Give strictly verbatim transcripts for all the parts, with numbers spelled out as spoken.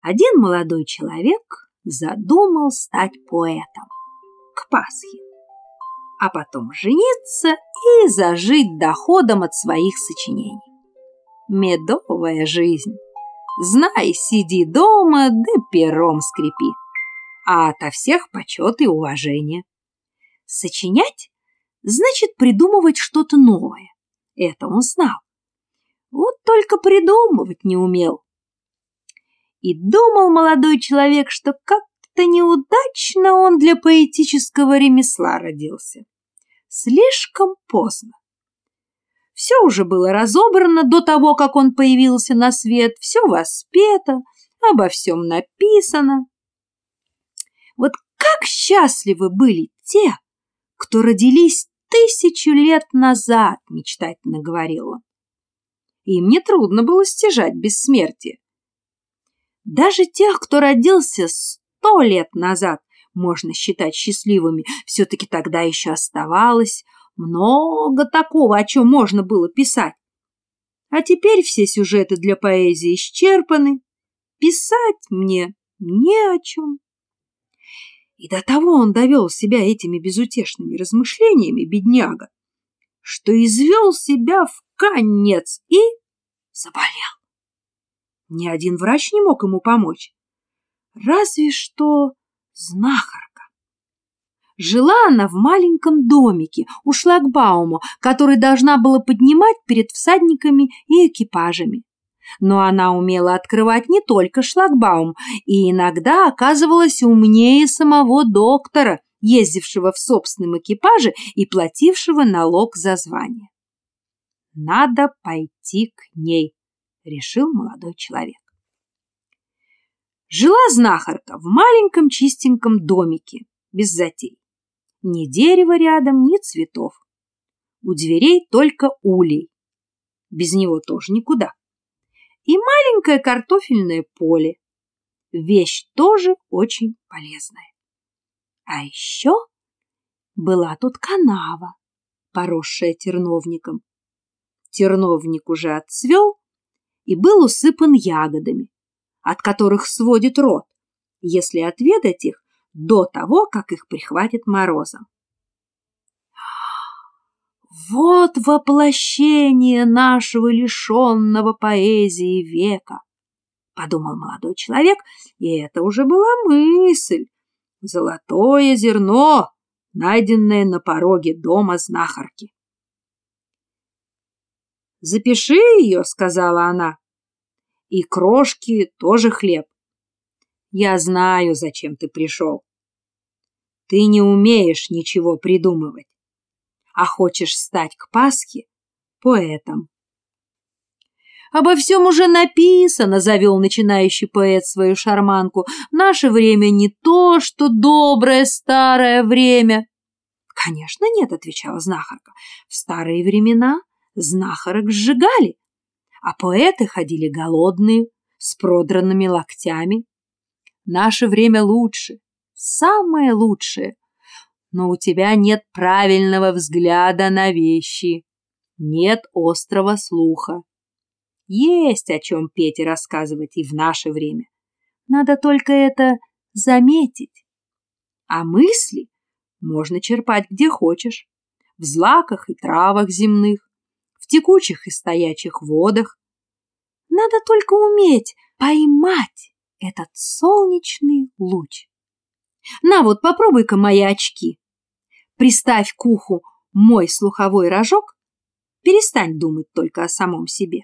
Один молодой человек задумал стать поэтом к Пасхе, а потом жениться и зажить доходом от своих сочинений. Медовая жизнь. Знай, сиди дома, да пером скрипи, а ото всех почет и уважение. Сочинять значит придумывать что-то новое. Это он знал. Вот только придумывать не умел. И думал молодой человек, что как-то неудачно он для поэтического ремесла родился. Слишком поздно. Все уже было разобрано до того, как он появился на свет, все воспето, обо всем написано. Вот как счастливы были те, кто родились тысячу лет назад, мечтательно говорил он. Им нетрудно было стяжать бессмертие. Даже тех, кто родился сто лет назад, можно считать счастливыми, все-таки тогда еще оставалось много такого, о чем можно было писать. А теперь все сюжеты для поэзии исчерпаны. Писать мне не о чем. И до того он довел себя этими безутешными размышлениями, бедняга, что извел себя в конец и заболел. Ни один врач не мог ему помочь. Разве что знахарка. Жила она в маленьком домике у шлагбаума, который должна была поднимать перед всадниками и экипажами. Но она умела открывать не только шлагбаум и иногда оказывалась умнее самого доктора, ездившего в собственном экипаже и платившего налог за звание. «Надо пойти к ней», — решил молодой человек. Жила знахарка в маленьком чистеньком домике, без затей. Ни дерева рядом, ни цветов. У дверей только улей. Без него тоже никуда. И маленькое картофельное поле. Вещь тоже очень полезная. А еще была тут канава, поросшая терновником. Терновник уже отцвел и был усыпан ягодами, от которых сводит рот, если отведать их до того, как их прихватит морозом. Вот воплощение нашего лишенного поэзии века, подумал молодой человек, и это уже была мысль. Золотое зерно, найденное на пороге дома знахарки. «Запиши ее», — сказала она, — «и крошки тоже хлеб. Я знаю, зачем ты пришел. Ты не умеешь ничего придумывать, а хочешь стать к Пасхе поэтом». «Обо всем уже написано», — завел начинающий поэт свою шарманку. «Наше время не то, что доброе старое время». «Конечно нет», — отвечала знахарка. «В старые времена знахарок сжигали, а поэты ходили голодные, с продранными локтями. Наше время лучше, самое лучшее, но у тебя нет правильного взгляда на вещи, нет острого слуха. Есть о чем петь и рассказывать и в наше время. Надо только это заметить. А мысли можно черпать где хочешь, в злаках и травах земных, в текучих и стоячих водах. Надо только уметь поймать этот солнечный луч. На вот, попробуй-ка мои очки. Приставь к уху мой слуховой рожок, перестань думать только о самом себе.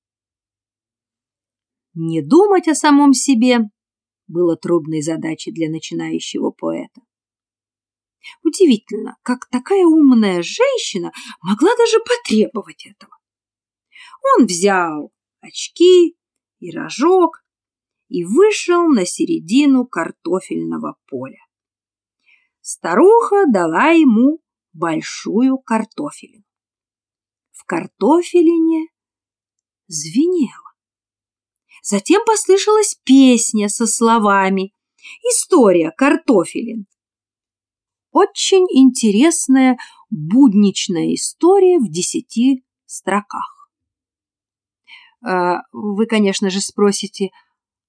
Не думать о самом себе было трудной задачей для начинающего поэта. Удивительно, как такая умная женщина могла даже потребовать этого. Он взял очки и рожок и вышел на середину картофельного поля. Старуха дала ему большую картофелину. В картофелине звенело. Затем послышалась песня со словами «История картофелин». Очень интересная будничная история в десяти строках. Вы, конечно же, спросите,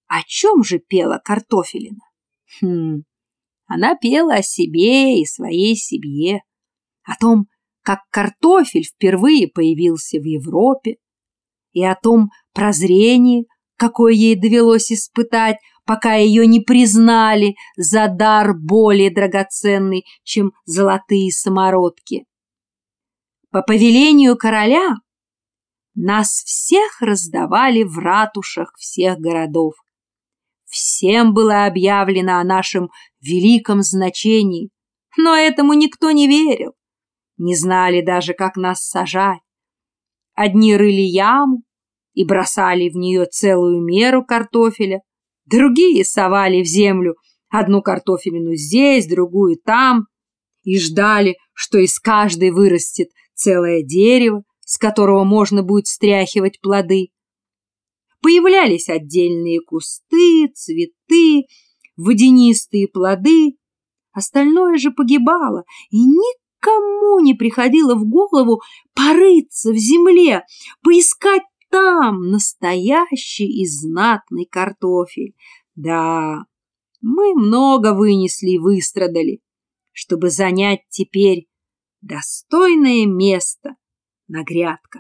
О чем же пела Картофелина? Хм, она пела о себе и своей семье, о том, как картофель впервые появился в Европе, и о том прозрении, какое ей довелось испытать, пока ее не признали за дар более драгоценный, чем золотые самородки. По повелению короля нас всех раздавали в ратушах всех городов. Всем было объявлено о нашем великом значении, но этому никто не верил, не знали даже, как нас сажать. Одни рыли яму и бросали в нее целую меру картофеля, другие совали в землю одну картофелину здесь, другую там, и ждали, что из каждой вырастет целое дерево, с которого можно будет стряхивать плоды. Появлялись отдельные кусты, цветы, водянистые плоды. Остальное же погибало, и никому не приходило в голову порыться в земле, поискать там настоящий и знатный картофель. Да, мы много вынесли и выстрадали, чтобы занять теперь достойное место на грядках.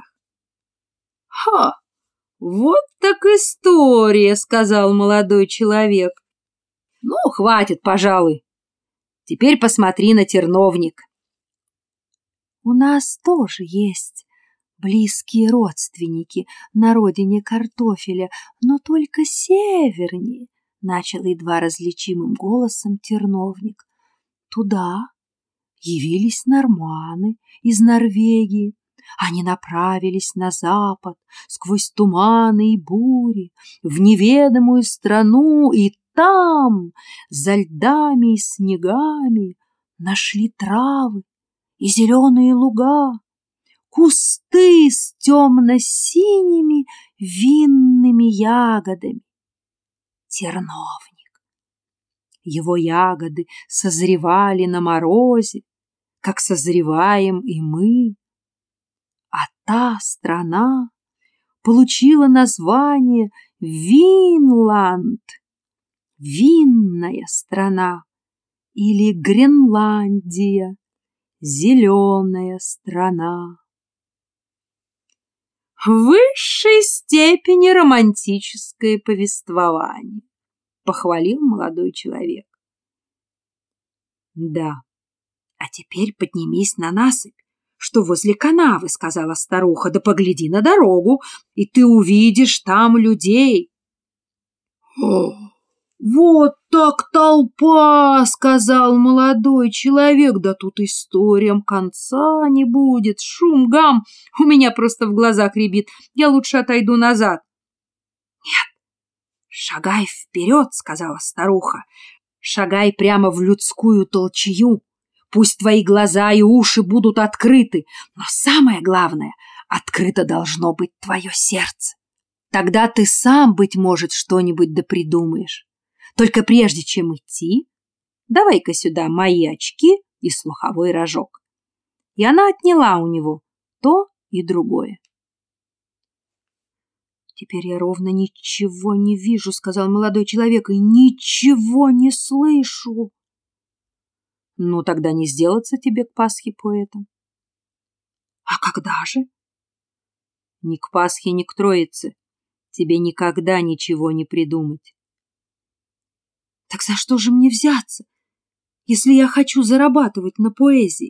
«Ха! Вот так история!» — сказал молодой человек. «Ну, хватит, пожалуй. Теперь посмотри на терновник». «У нас тоже есть близкие родственники на родине картофеля, но только севернее», — начал едва различимым голосом терновник. «Туда явились норманы из Норвегии. Они направились на запад, сквозь туманы и бури, в неведомую страну, и там, за льдами и снегами, нашли травы и зеленые луга, кусты с темно-синими винными ягодами. Терновник. Его ягоды созревали на морозе, как созреваем и мы. А та страна получила название Винланд, винная страна, или Гренландия, зеленая страна. В высшей степени романтическое повествование, похвалил молодой человек. Да, а теперь поднимись на насыпь, что возле канавы, — сказала старуха, — да погляди на дорогу, и ты увидишь там людей. — О, вот так толпа, — сказал молодой человек, — да тут историям конца не будет, шум, гам, у меня просто в глазах рябит, я лучше отойду назад. — Нет, шагай вперед, — сказала старуха, — шагай прямо в людскую толчею. Пусть твои глаза и уши будут открыты, но самое главное, открыто должно быть твое сердце. Тогда ты сам, быть может, что-нибудь да придумаешь. Только прежде чем идти, давай-ка сюда мои очки и слуховой рожок. И она отняла у него то и другое. «Теперь я ровно ничего не вижу», — сказал молодой человек, — «и ничего не слышу». Ну, тогда не сделаться тебе к Пасхе поэтом. А когда же? Ни к Пасхе, ни к Троице. Тебе никогда ничего не придумать. Так за что же мне взяться, если я хочу зарабатывать на поэзии?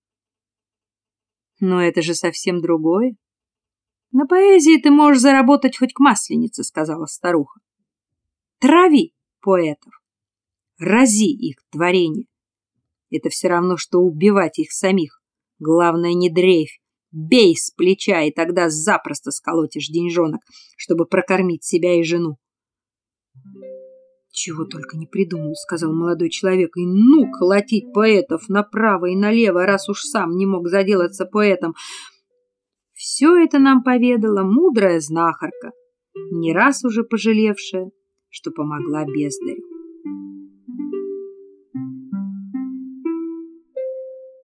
Но это же совсем другое. На поэзии ты можешь заработать хоть к Масленице, — сказала старуха. Трави поэтов, рази их творение. Это все равно, что убивать их самих. Главное, не дрейфь. Бей с плеча, и тогда запросто сколотишь деньжонок, чтобы прокормить себя и жену. «Чего только не придумаю», — сказал молодой человек. «И ну колотить поэтов направо и налево, раз уж сам не мог заделаться поэтом». Все это нам поведала мудрая знахарка, не раз уже пожалевшая, что помогла бездарю.